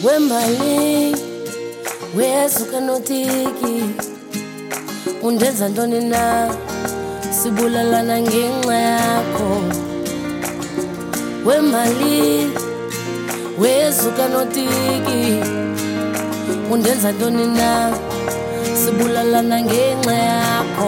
Wemali wesuka notiki undenza ntoni na sibulalana ngenxa yakho. Wemali wesuka notiki undenza ntoni na sibulalana ngenxa yakho.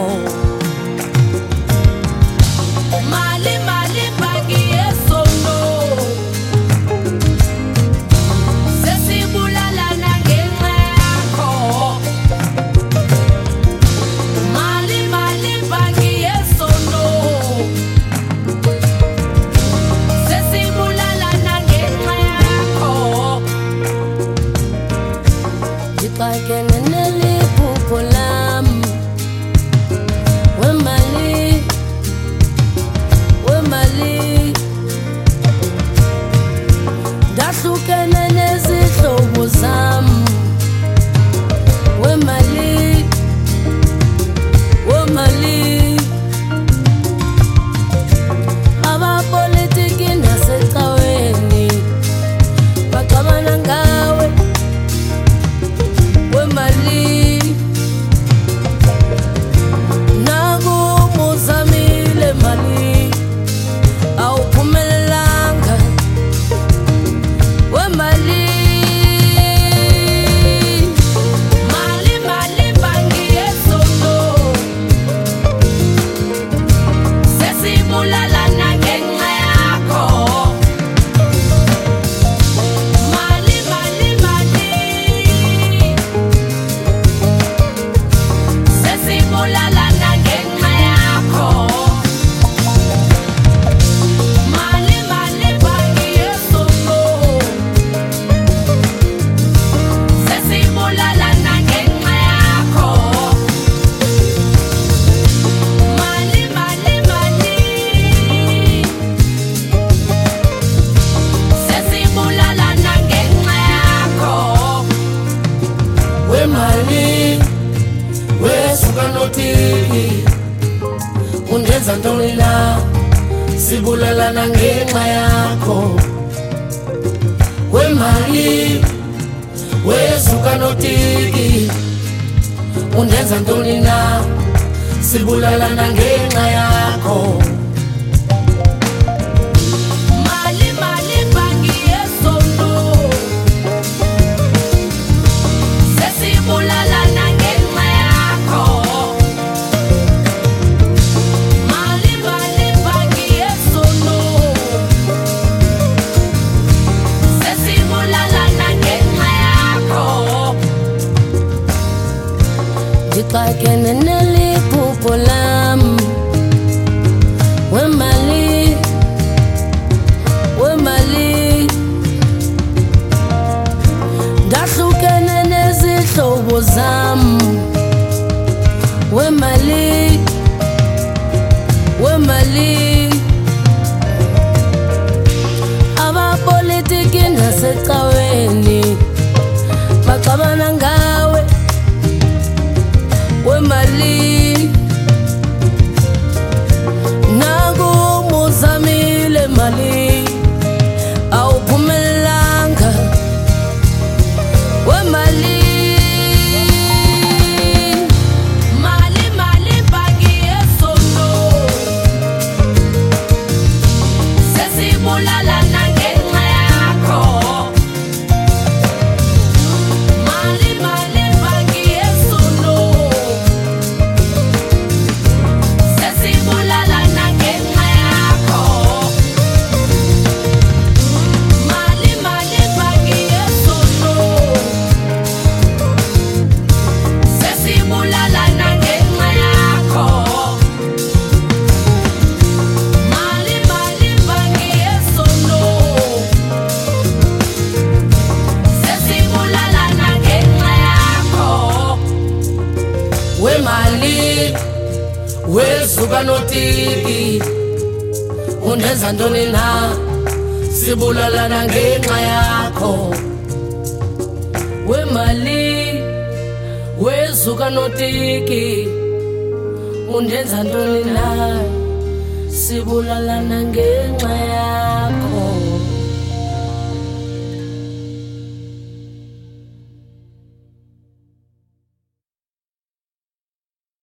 Undenza ntoni na sibulalana ngenxa yakho. Wemali wesuka notiki undenza ntoni na sibulalana ngenxa yakho. Jikakene neliphupho lami. Wemali ndahlukene nezihlobo zami. Wemali abapolitiki nasecaweni baxabana ngawe. Wemali nakumuzamile mali awuphumelanga. Wemali bhangi yesono sesibulalana ngenxa yakho. Mali bhangi yesono sesibulalana ngenxa yakho. Mali bhangi yesono sesibulalana ngenxa yakho. Mali bhangi yesono sesibulalana ngenxa yakho. Wemali wesuka notiki undenza ntoni na sibulalana ngenxa yakho. Wemali wesuka notiki undenza ntoni na sibulalana ngenxa yakho.